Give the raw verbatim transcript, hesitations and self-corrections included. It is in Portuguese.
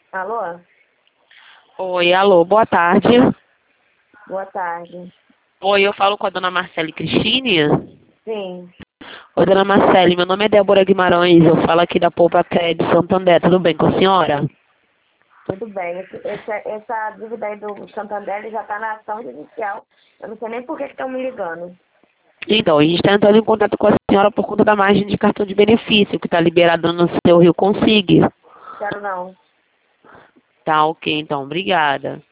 Alô? Oi, alô, boa tarde. Boa tarde. Oi, eu falo com a dona Marcele Cristine. Sim, Oi, dona Marcele, meu nome é Débora Guimarães, eu falo aqui da Poupa Crédito Santander, tudo bem com a senhora? tudo bem. Esse- essa, essa dívida aí do Santander ele já está na ação judicial. Eu não sei nem por que estão me ligando. Então, a gente está entrando em contato com a senhora por conta da margem de cartão de benefício que está liberada no seu Rio Consigue. Quero não. Tá, ok, então, obrigada.